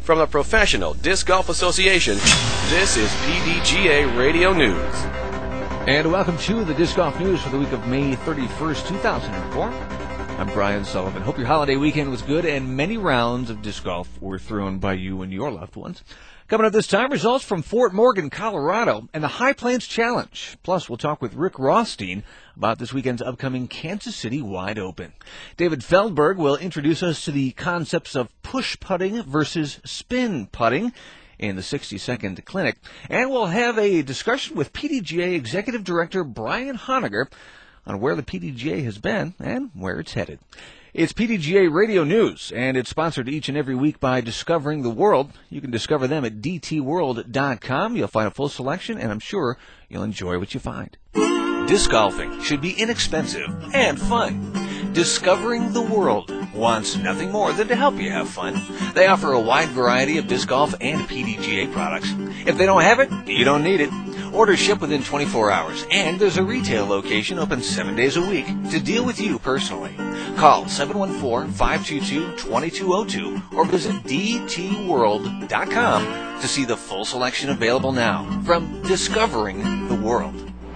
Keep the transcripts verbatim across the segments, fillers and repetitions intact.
From the Professional Disc Golf Association, this is P D G A Radio News. And welcome to the Disc Golf News for the week of May thirty-first, two thousand four. I'm Brian Sullivan. Hope your holiday weekend was good and many rounds of disc golf were thrown by you and your loved ones. Coming up this time, results from Fort Morgan, Colorado, and the High Plains Challenge. Plus, we'll talk with Rick Rothstein about this weekend's upcoming Kansas City Wide Open. David Feldberg will introduce us to the concepts of push putting versus spin putting in the sixty-second clinic. And we'll have a discussion with P D G A Executive Director Brian Honegger on where the P D G A has been and where it's headed. It's P D G A Radio News, and it's sponsored each and every week by Discovering the World. You can discover them at d t world dot com. You'll find a full selection, and I'm sure you'll enjoy what you find. Disc golfing should be inexpensive and fun. Discovering the World wants nothing more than to help you have fun. They offer a wide variety of disc golf and P D G A products. If they don't have it, you don't need it. Orders ship within twenty-four hours, and there's a retail location open seven days a week to deal with you personally. Call seven one four, five two two, two two zero two or visit d t world dot com to see the full selection available now from Discovering the World.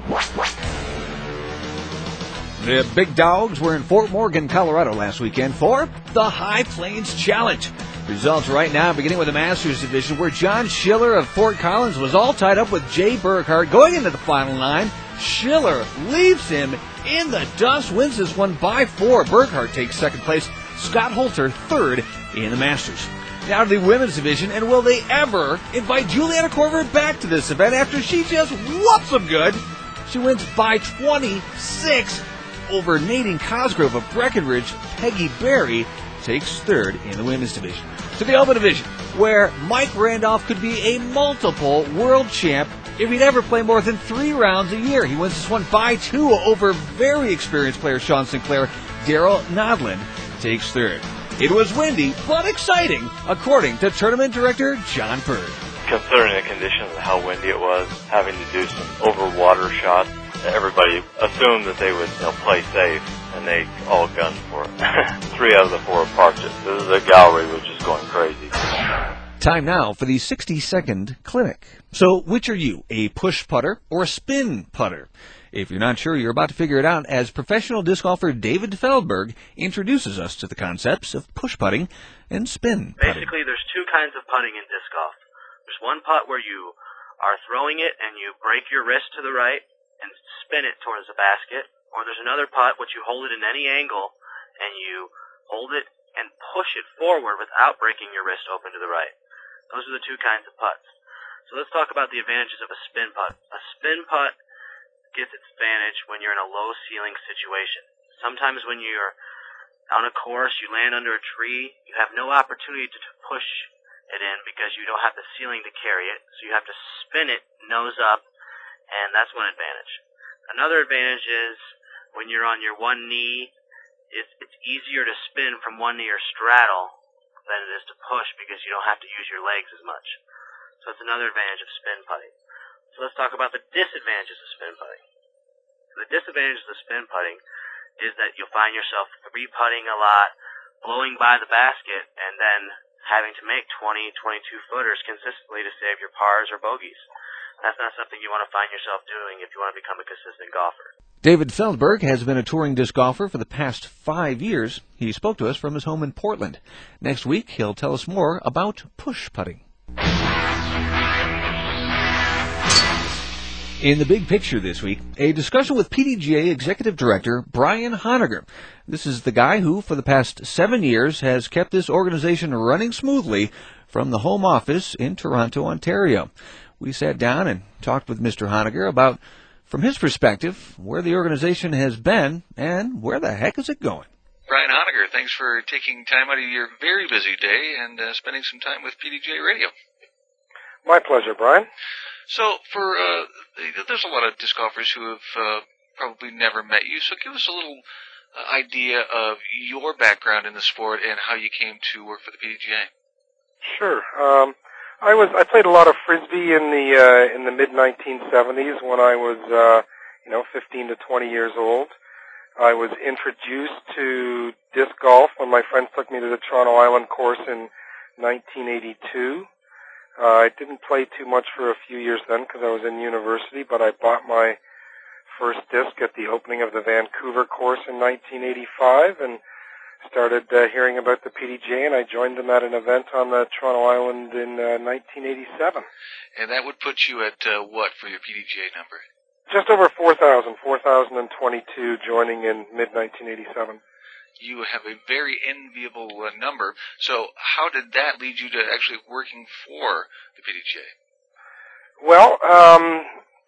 The big dogs were in Fort Morgan, Colorado last weekend for the High Plains Challenge. Results right now, beginning with the Masters division, where John Schiller of Fort Collins was all tied up with Jay Burkhardt going into the final nine. Schiller leaves him in the dust, wins this one by four. Burkhardt takes second place. Scott Holter third in the Masters. Now to the women's division, and will they ever invite Juliana Korver back to this event after she just whoops them good? She wins by twenty-six over Nadine Cosgrove of Breckenridge. Peggy Berry takes third in the women's division. To the Open division, where Mike Randolph could be a multiple world champ if he'd ever play more than three rounds a year. He wins this one by two over very experienced player Sean Sinclair. Daryl Nodland takes third. It was windy, but exciting, according to tournament director John Bird. Considering the conditions and how windy it was, having to do some over-water shots, everybody assumed that they would, you know, play safe, and they all gunned for it. Three out of the four parked it. The gallery was just going crazy. Time now for the sixty-second clinic. So, which are you, a push putter or a spin putter? If you're not sure, you're about to figure it out as professional disc golfer David Feldberg introduces us to the concepts of push putting and spin putting. Basically, there's two kinds of putting in disc golf. There's one putt where you are throwing it and you break your wrist to the right and spin it towards the basket. Or there's another putt which you hold it in any angle and you hold it and push it forward without breaking your wrist open to the right. Those are the two kinds of putts. So let's talk about the advantages of a spin putt. A spin putt gets its advantage when you're in a low ceiling situation. Sometimes when you're on a course, you land under a tree, you have no opportunity to push it in because you don't have the ceiling to carry it. So you have to spin it nose up, and that's one advantage. Another advantage is when you're on your one knee, it's, it's easier to spin from one knee or straddle than it is to push because you don't have to use your legs as much. So it's another advantage of spin putting. So let's talk about the disadvantages of spin putting. The disadvantages of spin putting is that you'll find yourself three putting a lot, blowing by the basket, and then having to make twenty, twenty-two footers consistently to save your pars or bogeys. That's not something you want to find yourself doing if you want to become a consistent golfer. David Feldberg has been a touring disc golfer for the past five years. He spoke to us from his home in Portland. Next week, he'll tell us more about push putting. In the big picture this week, a discussion with P D G A Executive Director Brian Honegger. This is the guy who, for the past seven years, has kept this organization running smoothly from the home office in Toronto, Ontario. We sat down and talked with Mister Honegger about, from his perspective, where the organization has been and where the heck is it going. Brian Honegger, thanks for taking time out of your very busy day and uh, spending some time with P D G A Radio. My pleasure, Brian. So, for uh, there's a lot of disc golfers who have uh, probably never met you, so give us a little uh, idea of your background in the sport and how you came to work for the P D G A. Sure. Um, I was I played a lot of frisbee in the uh, in the mid nineteen seventies when I was uh, you know fifteen to twenty years old. I was introduced to disc golf when my friends took me to the Toronto Island course in nineteen eighty-two. Uh, I didn't play too much for a few years then because I was in university, but I bought my first disc at the opening of the Vancouver course in nineteen eighty-five and started uh, hearing about the P D G A, and I joined them at an event on the Toronto Island in uh, nineteen eighty-seven. And that would put you at uh, what for your P D G A number? Just over four thousand, four thousand twenty-two joining in mid nineteen eighty-seven. You have a very enviable uh, number. So how did that lead you to actually working for the P D G A? Well, um,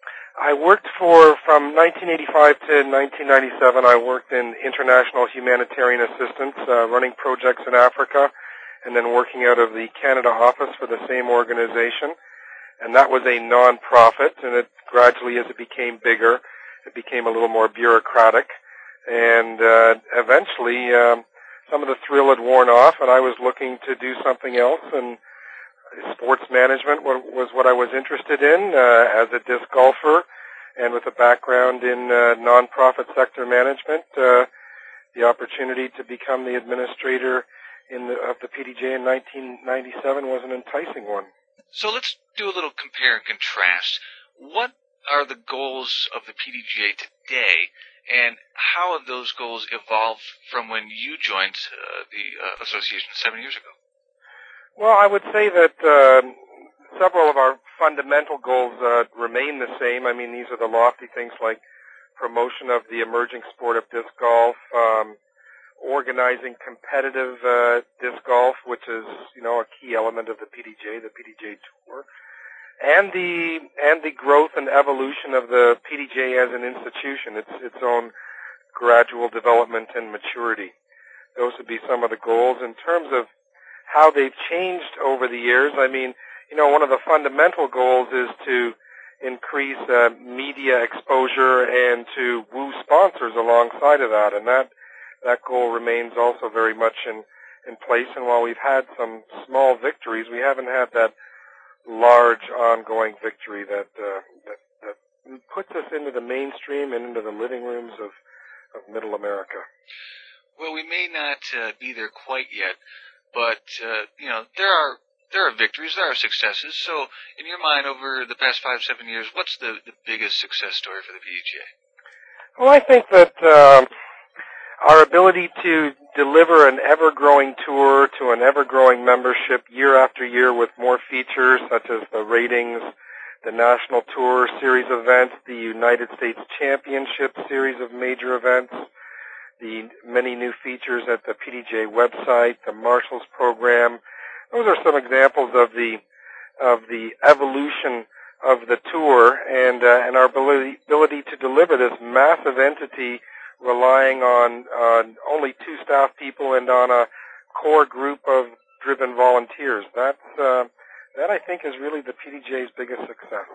I worked for, from nineteen eighty-five to nineteen ninety-seven, I worked in international humanitarian assistance, uh, running projects in Africa, and then working out of the Canada office for the same organization. And that was a non-profit, and it gradually, as it became bigger, it became a little more bureaucratic. And uh, eventually, um, some of the thrill had worn off, and I was looking to do something else, and sports management was what I was interested in uh, as a disc golfer, and with a background in uh, non-profit sector management, uh, the opportunity to become the administrator in the, of the P D G A in nineteen ninety-seven was an enticing one. So let's do a little compare and contrast. What are the goals of the P D G A today, and how have those goals evolved from when you joined uh, the uh, association seven years ago? Well, I would say that uh, several of our fundamental goals uh, remain the same. I mean, these are the lofty things like promotion of the emerging sport of disc golf, um, organizing competitive uh, disc golf, which is, you know, a key element of the P D G A, the P D G A Tour, and the and the growth and evolution of the P D G A as an institution, its its own gradual development and maturity. Those would be some of the goals. In terms of how they've changed over the years, I mean, you know, one of the fundamental goals is to increase uh, media exposure and to woo sponsors alongside of that, and that that goal remains also very much in, in place. And while we've had some small victories, we haven't had that large ongoing victory that, uh, that, that puts us into the mainstream and into the living rooms of, of Middle America. Well, we may not uh, be there quite yet, but uh, you know, there are there are victories, there are successes. So, in your mind, over the past five, seven years, what's the, the biggest success story for the P D G A? Well, I think that um, our ability to deliver an ever-growing tour to an ever-growing membership year after year with more features such as the ratings, the National Tour Series events, the United States Championship Series of major events, the many new features at the P D G A website, the Marshals program. Those are some examples of the of the evolution of the tour and uh, and our ability, ability to deliver this massive entity relying on uh, only two staff people and on a core group of driven volunteers. That's uh, that I think is really the P D G A's biggest success.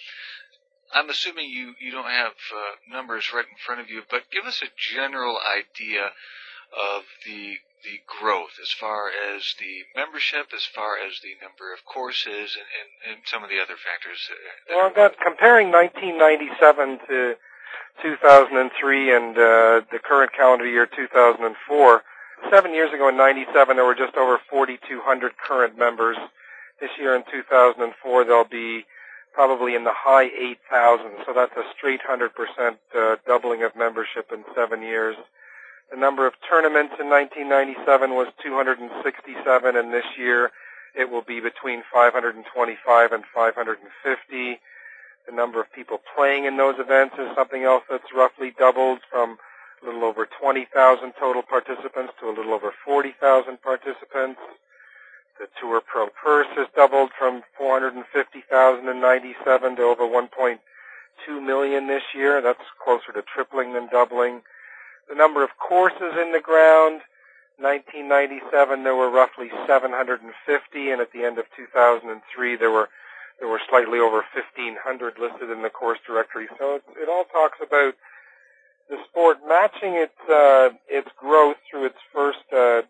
I'm assuming you, you don't have uh, numbers right in front of you, but give us a general idea of the the growth as far as the membership, as far as the number of courses, and, and, and some of the other factors. That well, that, comparing nineteen ninety-seven to two thousand three and uh, the current calendar year two thousand four, seven years ago in ninety-seven there were just over forty-two hundred current members. This year in two thousand four there'll be probably in the high eight thousand, so that's a straight one hundred percent uh, doubling of membership in seven years. The number of tournaments in nineteen ninety-seven was two hundred sixty-seven, and this year it will be between five hundred twenty-five and five hundred fifty. The number of people playing in those events is something else that's roughly doubled, from a little over twenty thousand total participants to a little over forty thousand participants. The Tour Pro Purse has doubled from four hundred fifty thousand in ninety-seven to over one point two million this year. That's closer to tripling than doubling. The number of courses in the ground, nineteen ninety-seven there were roughly seven hundred fifty, and at the end of two thousand three there were there were slightly over fifteen hundred listed in the course directory. So it, it all talks about the sport matching its uh, its growth through its first uh,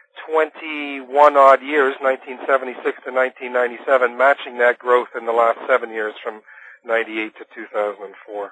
twenty-one odd years, nineteen seventy-six to nineteen ninety-seven, matching that growth in the last seven years from ninety-eight to two thousand four.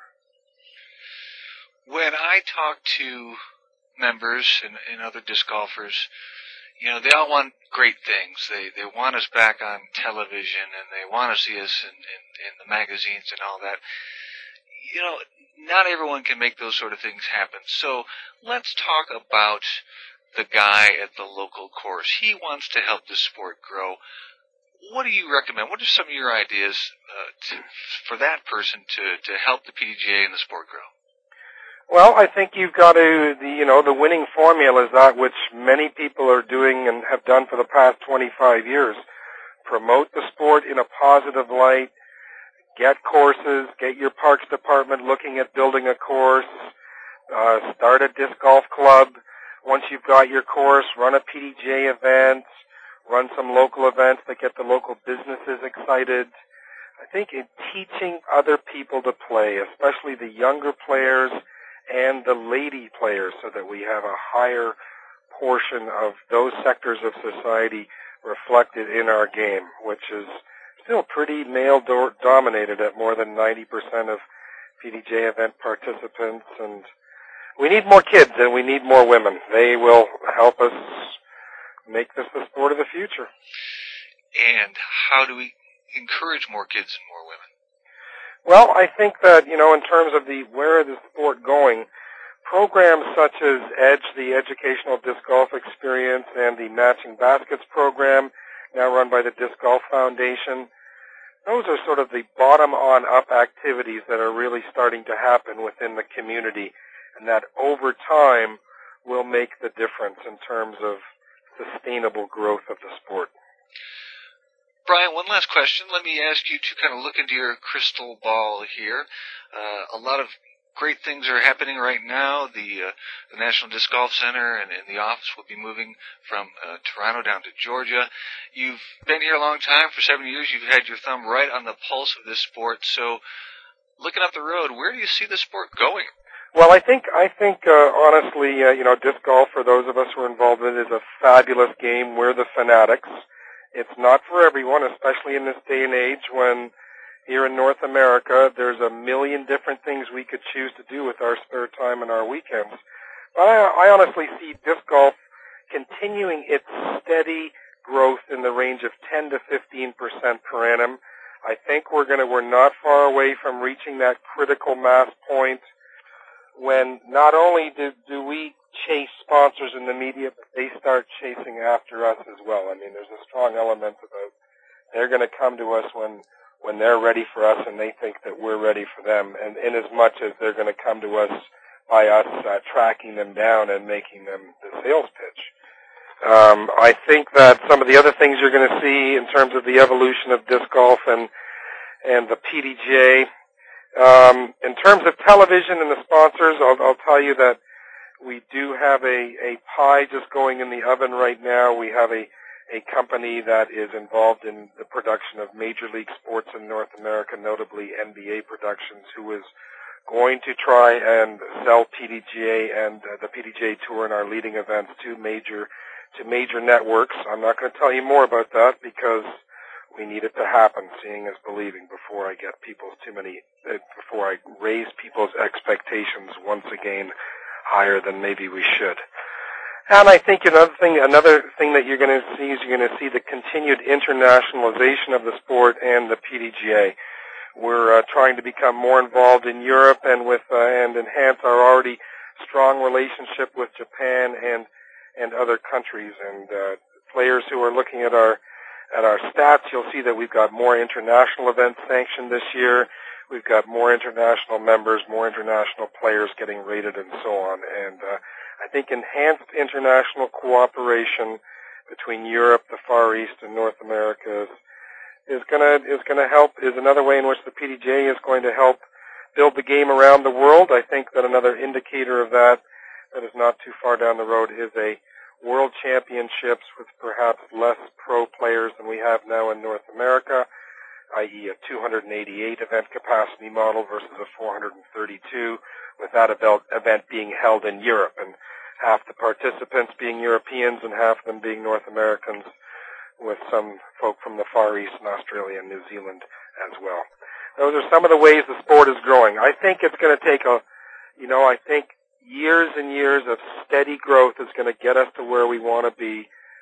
When I talk to members and, and other disc golfers, you know, they all want great things. They they want us back on television, and they want to see us in, in, in the magazines and all that. You know, not everyone can make those sort of things happen. So let's talk about the guy at the local course. He wants to help the sport grow. What do you recommend? What are some of your ideas uh, to, for that person to, to help the P D G A and the sport grow? Well, I think you've got to, the, you know, the winning formula is that which many people are doing and have done for the past twenty-five years. Promote the sport in a positive light, get courses, get your parks department looking at building a course, uh, start a disc golf club. Once you've got your course, run a P D G A event, run some local events that get the local businesses excited. I think in teaching other people to play, especially the younger players and the lady players, so that we have a higher portion of those sectors of society reflected in our game, which is still pretty male-dominated at more than ninety percent of P D G A event participants. And we need more kids and we need more women. They will help us make this the sport of the future. And how do we encourage more kids and more women? Well, I think that, you know, in terms of the where is the sport going, programs such as EDGE, the Educational Disc Golf Experience, and the Matching Baskets program, now run by the Disc Golf Foundation, those are sort of the bottom-on-up activities that are really starting to happen within the community, and that over time will make the difference in terms of sustainable growth of the sport. Brian, one last question. Let me ask you to kind of look into your crystal ball here. Uh, a lot of great things are happening right now. The, uh, the National Disc Golf Center and, and the office will be moving from uh, Toronto down to Georgia. You've been here a long time. For seven years, you've had your thumb right on the pulse of this sport. So looking up the road, where do you see the sport going? Well, I think, I think uh, honestly, uh, you know, disc golf, for those of us who are involved in it, is a fabulous game. We're the fanatics. It's not for everyone, especially in this day and age when here in North America there's a million different things we could choose to do with our spare time and our weekends. But I, I honestly see disc golf continuing its steady growth in the range of ten to fifteen percent per annum. I think we're going to, we're not far away from reaching that critical mass point when not only do, do we chase sponsors in the media, but they start chasing after us as well. I mean, there's a strong element about they're going to come to us when when they're ready for us and they think that we're ready for them, and in as much as they're going to come to us by us uh, tracking them down and making them the sales pitch. Um, I think that some of the other things you're going to see in terms of the evolution of disc golf and and the P D G A, um, in terms of television and the sponsors, I'll, I'll tell you that we do have a, a pie just going in the oven right now. We have a, a company that is involved in the production of major league sports in North America, notably N B A Productions, who is going to try and sell P D G A and uh, the P D G A Tour and our leading events to major to major networks. I'm not going to tell you more about that because we need it to happen. Seeing is believing. Before I get people's too many, uh, before I raise people's expectations once again higher than maybe we should. And I think another thing, another thing that you're going to see is you're going to see the continued internationalization of the sport and the P D G A. We're uh, trying to become more involved in Europe and with uh, and enhance our already strong relationship with Japan and and other countries. And uh, players who are looking at our at our stats, you'll see that we've got more international events sanctioned this year. We've got more international members, more international players getting rated, and so on. And uh, I think enhanced international cooperation between Europe, the Far East, and North America is, is gonna is gonna help. Is another way in which the P D G A is going to help build the game around the world. I think that another indicator of that that is not too far down the road is a World Championships with perhaps less pro players than we have now in North America, that is a two hundred eighty-eight event capacity model versus a four hundred thirty-two, with that event being held in Europe, and half the participants being Europeans and half of them being North Americans, with some folk from the Far East and Australia and New Zealand as well. Those are some of the ways the sport is growing. I think it's going to take a, you know, I think years and years of steady growth is going to get us to where we want to be.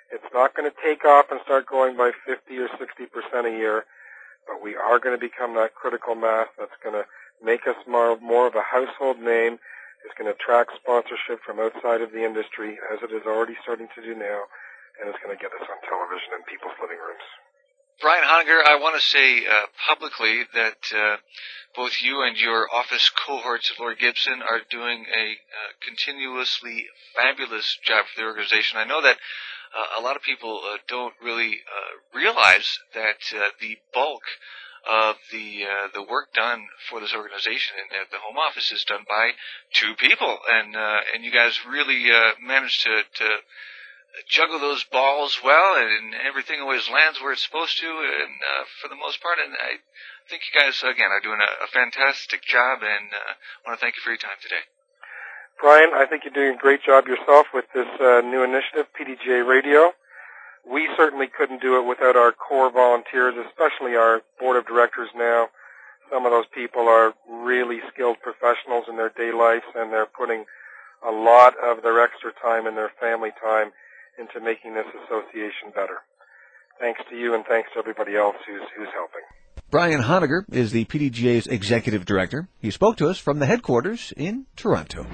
It's not going to take off and start growing by fifty or sixty percent a year, but we are going to become that critical mass that's going to make us more, more of a household name. It's going to attract sponsorship from outside of the industry, as it is already starting to do now, and it's going to get us on television in people's living rooms. Brian Honegger, I want to say uh, publicly that uh, both you and your office cohorts at Lord Gibson are doing a uh, continuously fabulous job for the organization. I know that uh, a lot of people uh, don't really uh, realize that uh, the bulk of the uh, the work done for this organization and uh, the home office is done by two people, and uh, and you guys really uh, managed to to juggle those balls well, and everything always lands where it's supposed to, and uh, for the most part. And I think you guys, again, are doing a, a fantastic job, and uh, I want to thank you for your time today. Brian, I think you're doing a great job yourself with this uh, new initiative, P D G A Radio. We certainly couldn't do it without our core volunteers, especially our board of directors now. Some of those people are really skilled professionals in their day lives, and they're putting a lot of their extra time and their family time into making this association better. Thanks to you, and thanks to everybody else who's who's helping. Brian Honegger is the P D G A's executive director. He spoke to us from the headquarters in Toronto.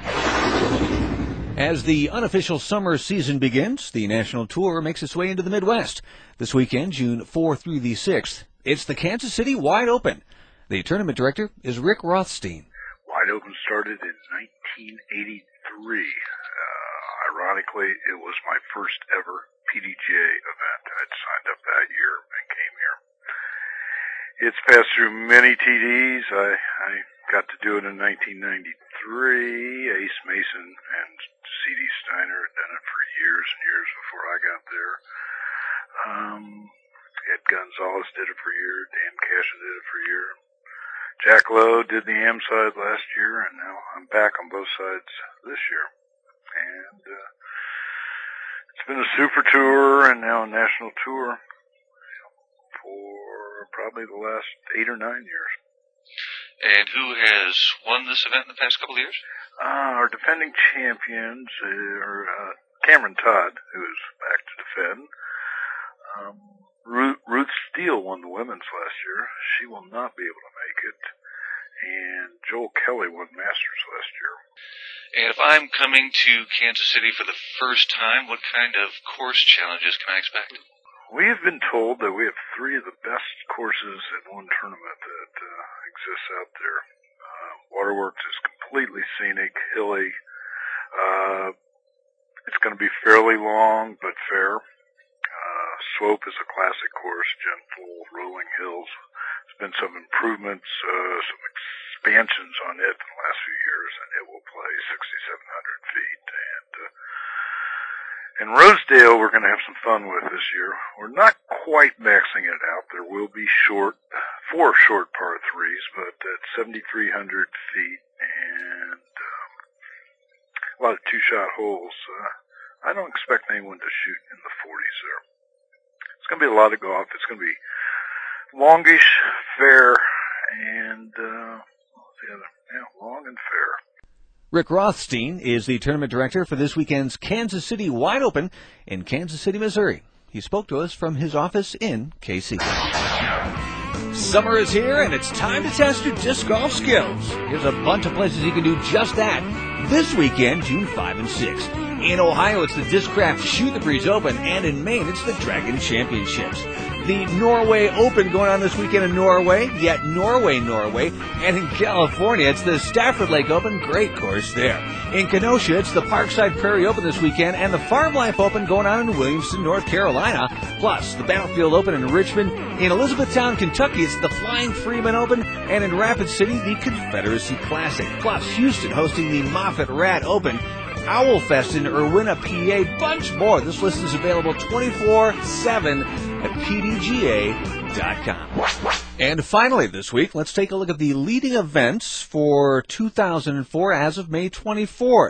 As the unofficial summer season begins, the national tour makes its way into the Midwest. This weekend, June fourth through the sixth, it's the Kansas City Wide Open. The tournament director is Rick Rothstein. Wide Open started in nineteen eighty-three. Ironically, it was my first ever P D G A event. I'd signed up that year and came here. It's passed through many T Ds. I, I got to do it in nineteen ninety-three. Ace Mason and C D Steiner had done it for years and years before I got there. Um, Ed Gonzalez did it for a year. Dan Cashin did it for a year. Jack Lowe did the A M side last year, and now I'm back on both sides this year. And uh, it's been a super tour and now a national tour for probably the last eight or nine years. And who has won this event in the past couple of years? Uh, our defending champions are uh, Cameron Todd, who is back to defend. Um, Ruth, Ruth Steele won the women's last year. She will not be able to make it. And Joel Kelly won Masters last year. And if I'm coming to Kansas City for the first time, what kind of course challenges can I expect? We have been told that we have three of the best courses in one tournament that uh, exists out there. Uh, Waterworks is completely scenic, hilly. Uh, it's going to be fairly long, but fair. Uh, Swope is a classic course, gentle, rolling hills. There's been some improvements, uh, some expansions on it in the last few years, and it will play sixty-seven hundred feet. And uh, in Rosedale, we're going to have some fun with this year. We're not quite maxing it out. There will be short, four short par threes, but at seventy-three hundred feet and um, a lot of two-shot holes, uh, I don't expect anyone to shoot in the forties there. It's going to be a lot of golf. It's going to be longish, fair, and uh, what's the other? Yeah, long and fair. Rick Rothstein is the tournament director for this weekend's Kansas City Wide Open in Kansas City, Missouri. He spoke to us from his office in K C. Summer is here, and it's time to test your disc golf skills. Here's a bunch of places you can do just that this weekend, June fifth and sixth. In Ohio, it's the Discraft Shoot the Breeze Open, and in Maine, it's the Dragon Championships. The Norway Open going on this weekend in Norway, yet Norway, Norway. And in California, it's the Stafford Lake Open, great course there. In Kenosha, it's the Parkside Prairie Open this weekend, and the Farm Life Open going on in Williamston, North Carolina. Plus, the Battlefield Open in Richmond. In Elizabethtown, Kentucky, it's the Flying Freeman Open, and in Rapid City, the Confederacy Classic. Plus, Houston hosting the Moffett Rat Open. Owlfest in Irwina, P A, bunch more. This list is available twenty-four seven at P D G A dot com. And finally this week, let's take a look at the leading events for two thousand four as of May twenty-fourth.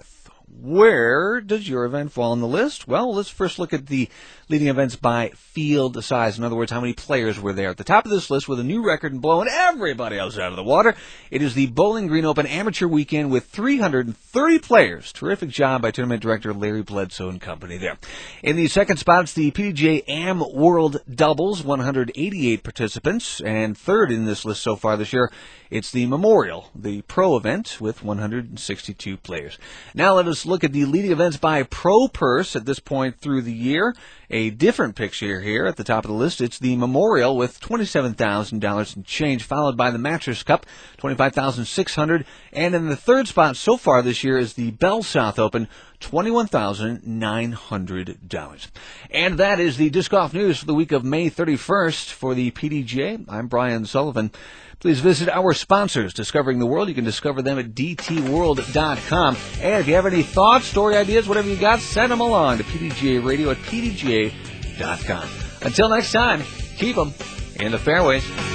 where does your event fall on the list? Well, let's first look at the leading events by field size. In other words, how many players were there. At the top of this list with a new record and blowing everybody else out of the water, it is the Bowling Green Open Amateur Weekend with three hundred thirty players. Terrific job by Tournament Director Larry Bledsoe and company there. In the second spot, it's the P D G A Am World Doubles, one hundred eighty-eight participants. And third in this list so far this year, it's the Memorial, the pro event with one hundred sixty-two players. Now let us look at the leading events by pro purse at this point through the year. A different picture here at the top of the list. It's the Memorial with twenty-seven thousand dollars and change, followed by the Mattress Cup, twenty-five thousand six hundred dollars. And in the third spot so far this year is the Bell South Open, twenty-one thousand nine hundred dollars. And that is the Disc Golf News for the week of May thirty-first for the P D G A. I'm Brian Sullivan. Please visit our sponsors, Discovering the World. You can discover them at d t world dot com. And if you have any thoughts, story ideas, whatever you got, send them along to P D G A radio at p d g a dot com. Until next time, keep them in the fairways.